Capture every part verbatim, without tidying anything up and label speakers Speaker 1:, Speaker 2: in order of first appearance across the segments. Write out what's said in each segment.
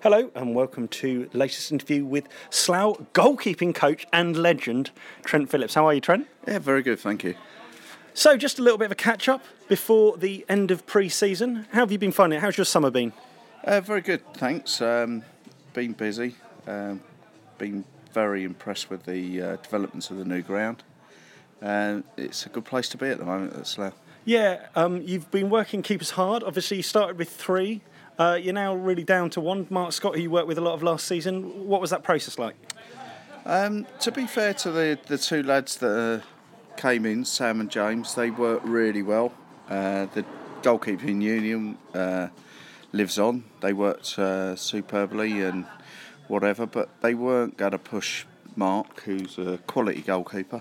Speaker 1: Hello and welcome to the latest interview with Slough goalkeeping coach and legend Trent Phillips. How are you, Trent?
Speaker 2: Yeah, very good, thank you.
Speaker 1: So just a little bit of a catch-up before the end of pre-season. How have you been finding it? How's your summer been?
Speaker 2: Uh, very good, thanks. Um, been busy. Um, been very impressed with the uh, developments of the new ground. Uh, it's a good place to be at the moment at Slough.
Speaker 1: Yeah, um, you've been working keepers hard. Obviously, you started with three. Uh, you're now really down to one. Mark Scott, who you worked with a lot of last season. What was that process like?
Speaker 2: Um, to be fair to the, the two lads that uh, came in, Sam and James, they worked really well. Uh, the goalkeeping union uh, lives on. They worked uh, superbly and whatever, but they weren't going to push Mark, who's a quality goalkeeper.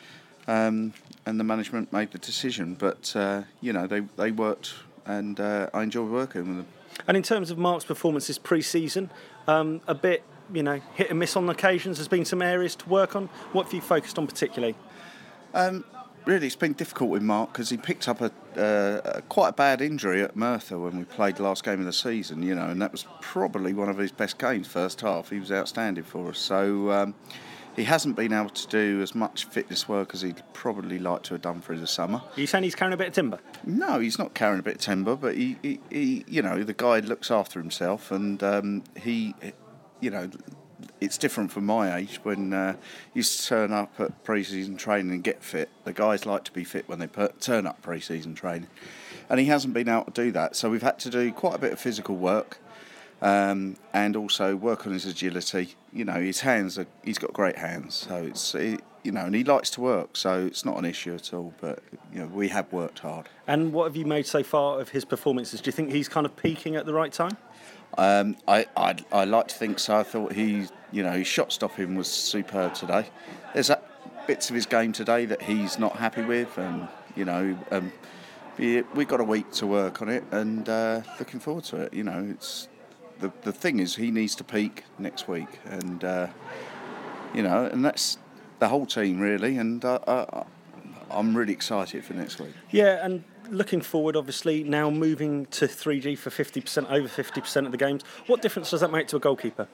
Speaker 2: Um, and the management made the decision. But, uh, you know, they, they worked and uh, I enjoyed working with them.
Speaker 1: And in terms of Mark's performances pre-season, um, a bit, you know, hit and miss on occasions. There's been some areas to work on. What have you focused on particularly?
Speaker 2: Um, really, it's been difficult with Mark because he picked up a, uh, a quite a bad injury at Merthyr when we played the last game of the season, you know, and that was probably one of his best games first half. He was outstanding for us. So um, he hasn't been able to do as much fitness work as he'd probably like to have done through the summer.
Speaker 1: Are you saying he's carrying a bit of timber?
Speaker 2: No, he's not carrying a bit of timber, but he, he, he you know, the guy looks after himself, and um, he, you know, it's different from my age when uh, you used to turn up at pre-season training and get fit. The guys like to be fit when they per- turn up pre-season training, and he hasn't been able to do that. So we've had to do quite a bit of physical work. Um, and also work on his agility. You know, his hands are, he's got great hands, so it's, it, you know, and he likes to work, so it's not an issue at all, but, you know, we have worked hard.
Speaker 1: And what have you made so far of his performances? Do you think he's kind of peaking at the right time?
Speaker 2: Um, I, I I like to think so. I thought he, you know, his shot stopping was superb today. There's that bits of his game today that he's not happy with, and, you know, um, we've got a week to work on it, and uh, looking forward to it, you know, it's... The the thing is, he needs to peak next week, and uh, you know, and that's the whole team really. And uh, uh, I'm really excited for next week.
Speaker 1: Yeah, and looking forward, obviously now moving to three G for fifty percent, over fifty percent of the games. What difference does that make to a goalkeeper?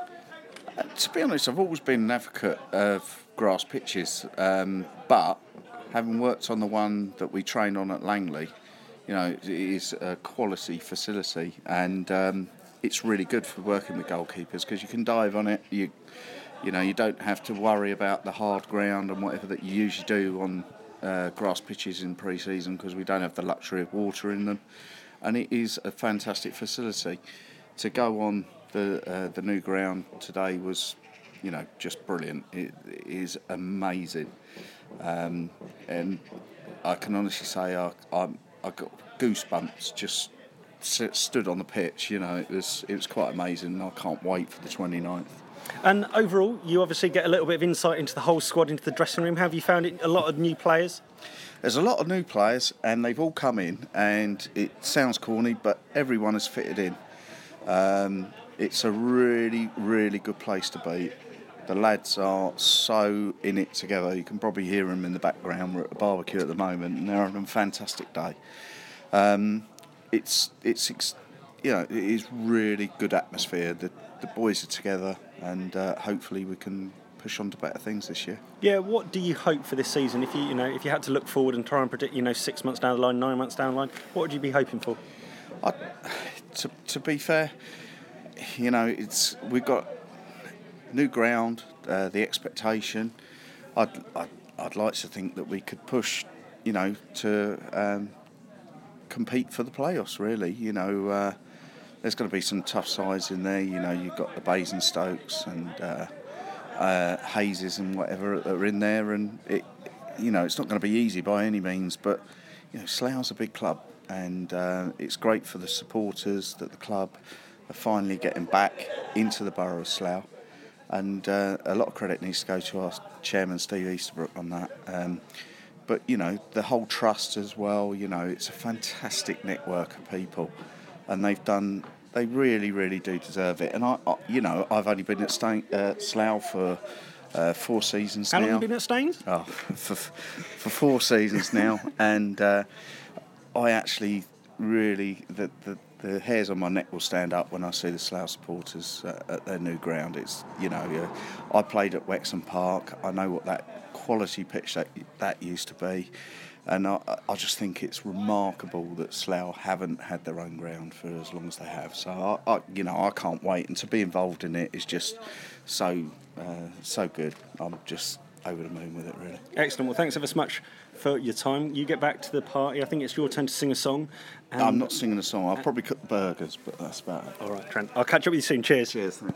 Speaker 2: Uh, to be honest, I've always been an advocate of grass pitches, um, but having worked on the one that we trained on at Langley, you know, it is a quality facility, and um, it's really good for working with goalkeepers because you can dive on it. You, you know, you don't have to worry about the hard ground and whatever that you usually do on uh, grass pitches in pre-season because we don't have the luxury of water in them. And it is a fantastic facility. To go on the uh, the new ground today was, you know, just brilliant. It, it is amazing, um, and I can honestly say I I, I got goosebumps just. Stood on the pitch, you know, it was it was quite amazing. I can't wait for the twenty-ninth.
Speaker 1: And overall, you obviously get a little bit of insight into the whole squad, into the dressing room. Have you found it a lot of new players?
Speaker 2: There's a lot of new players, and they've all come in, and it sounds corny, but everyone has fitted in. Um, it's a really, really good place to be. The lads are so in it together. You can probably hear them in the background. We're at a barbecue at the moment, and they're having a fantastic day. Um, It's it's you know it is really good atmosphere. The the boys are together, and uh, hopefully we can push on to better things this year.
Speaker 1: Yeah, what do you hope for this season? If you you know if you had to look forward and try and predict, you know, six months down the line, nine months down the line, what would you be hoping for?
Speaker 2: I, to to be fair, you know, it's we've got new ground, uh, the expectation. I'd, I'd I'd like to think that we could push, you know, to. Um, compete for the playoffs really, you know, uh, there's going to be some tough sides in there, you know, you've got the Basingstokes and uh, uh, Hazes and whatever that are in there, and it, you know, it's not going to be easy by any means, but, you know, Slough's a big club, and uh, it's great for the supporters that the club are finally getting back into the borough of Slough, and uh, a lot of credit needs to go to our chairman Steve Easterbrook on that. Um, But, you know, the whole trust as well, you know, it's a fantastic network of people. And they've done, they really, really do deserve it. And, I, I you know, I've only been at Stain, uh, Slough for uh, four seasons
Speaker 1: How
Speaker 2: now.
Speaker 1: How long have you been at Staines?
Speaker 2: Oh, for, for four seasons now. And uh, I actually really, the, the, the hairs on my neck will stand up when I see the Slough supporters uh, at their new ground. It's, you know, uh, I played at Wexham Park. I know what that quality pitch that that used to be, and I, I just think it's remarkable that Slough haven't had their own ground for as long as they have. So I, I you know, I can't wait, and to be involved in it is just so uh, so good. I'm just over the moon with it, really.
Speaker 1: Excellent. Well, thanks ever so much for your time. You get back to the party. I think it's your turn to sing a song.
Speaker 2: And I'm not singing a song. I'll probably cook burgers, but that's about it.
Speaker 1: All right, Trent. I'll catch up with you soon. Cheers.
Speaker 2: Cheers. Thanks.